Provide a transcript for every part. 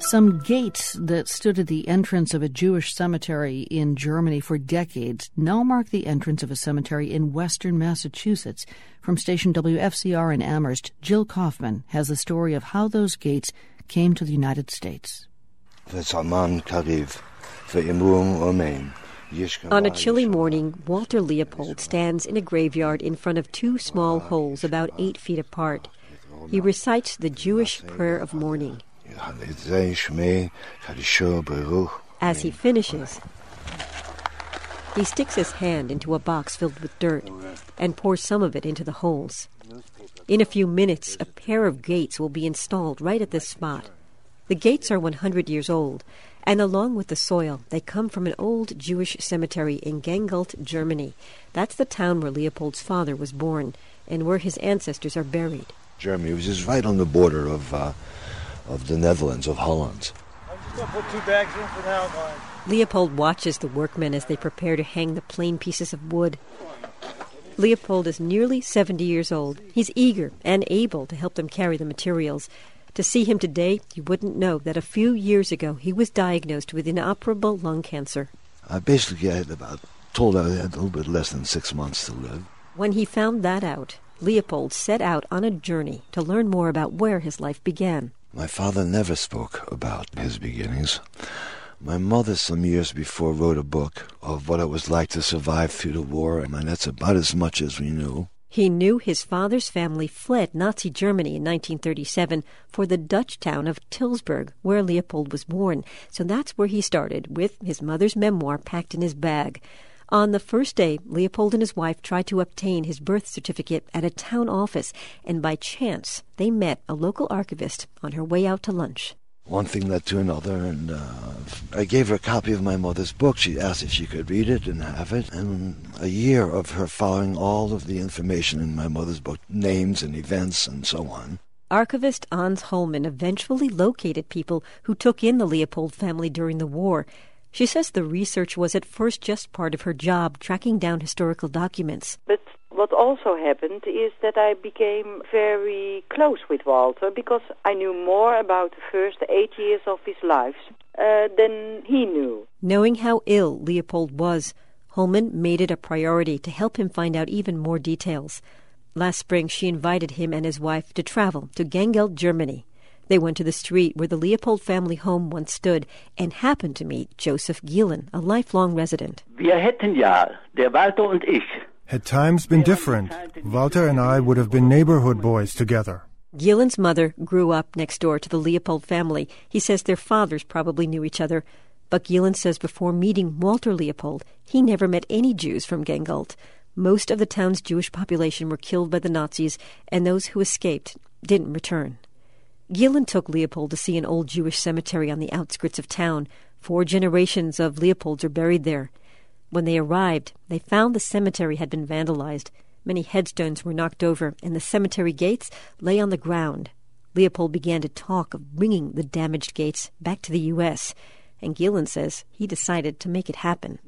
Some gates that stood at the entrance of a Jewish cemetery in Germany for decades now mark the entrance of a cemetery in western Massachusetts. From station WFCR in Amherst, Jill Kaufman has the story of how those gates came to the United States. On a chilly morning, Walter Leopold stands in a graveyard in front of two small holes about 8 feet apart. He recites the Jewish prayer of mourning. As he finishes, he sticks his hand into a box filled with dirt and pours some of it into the holes. In a few minutes, a pair of gates will be installed right at this spot. The gates are 100 years old, and along with the soil, they come from an old Jewish cemetery in Gangelt, Germany. That's the town where Leopold's father was born and where his ancestors are buried. Germany was just right on the border of the Netherlands, of Holland. I'm just going to put 2 bags in for now, Mike. Leopold watches the workmen as they prepare to hang the plain pieces of wood. Leopold is nearly 70 years old. He's eager and able to help them carry the materials. To see him today, you wouldn't know that a few years ago he was diagnosed with inoperable lung cancer. I basically told I had a little bit less than 6 months to live. When he found that out, Leopold set out on a journey to learn more about where his life began. My father never spoke about his beginnings. My mother, some years before, wrote a book of what it was like to survive through the war, and that's about as much as we knew. He knew his father's family fled Nazi Germany in 1937 for the Dutch town of Tilsburg, where Leopold was born. So that's where he started, with his mother's memoir packed in his bag. On the first day, Leopold and his wife tried to obtain his birth certificate at a town office, and by chance, they met a local archivist on her way out to lunch. One thing led to another, and I gave her a copy of my mother's book. She asked if she could read it and have it. And a year of her following all of the information in my mother's book, names and events and so on. Archivist Ans Holman eventually located people who took in the Leopold family during the war. She says the research was at first just part of her job, tracking down historical documents. But what also happened is that I became very close with Walter because I knew more about the first 8 years of his life than he knew. Knowing how ill Leopold was, Holman made it a priority to help him find out even more details. Last spring, she invited him and his wife to travel to Gangelt, Germany. They went to the street where the Leopold family home once stood and happened to meet Joseph Gielen, a lifelong resident. Had times been different, Walter and I would have been neighborhood boys together. Gielen's mother grew up next door to the Leopold family. He says their fathers probably knew each other. But Gielen says before meeting Walter Leopold, he never met any Jews from Gangelt. Most of the town's Jewish population were killed by the Nazis, and those who escaped didn't return. Gielen took Leopold to see an old Jewish cemetery on the outskirts of town. 4 generations of Leopolds are buried there. When they arrived, they found the cemetery had been vandalized. Many headstones were knocked over, and the cemetery gates lay on the ground. Leopold began to talk of bringing the damaged gates back to the U.S., and Gielen says he decided to make it happen.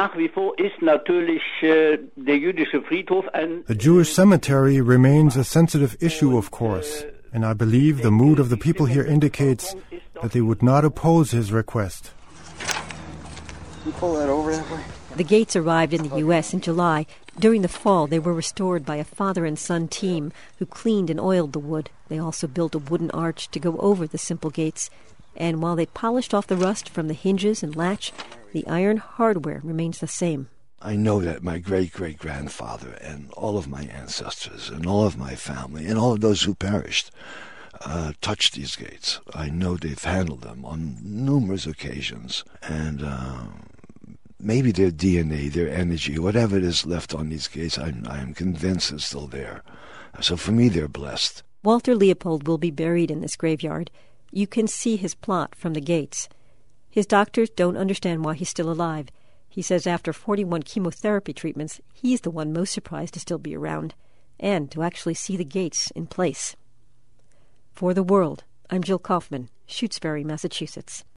The Jewish cemetery remains a sensitive issue, of course, and I believe the mood of the people here indicates that they would not oppose his request. You pull that over that way? The gates arrived in the U.S. in July. During the fall, they were restored by a father and son team who cleaned and oiled the wood. They also built a wooden arch to go over the simple gates. And while they polished off the rust from the hinges and latch, the iron hardware remains the same. I know that my great-great-grandfather and all of my ancestors and all of my family and all of those who perished touched these gates. I know they've handled them on numerous occasions. And maybe their DNA, their energy, whatever it is left on these gates, I am convinced is still there. So for me, they're blessed. Walter Leopold will be buried in this graveyard. You can see his plot from the gates. His doctors don't understand why he's still alive. He says after 41 chemotherapy treatments, he's the one most surprised to still be around and to actually see the gates in place. For The World, I'm Jill Kaufman, Shutesbury, Massachusetts.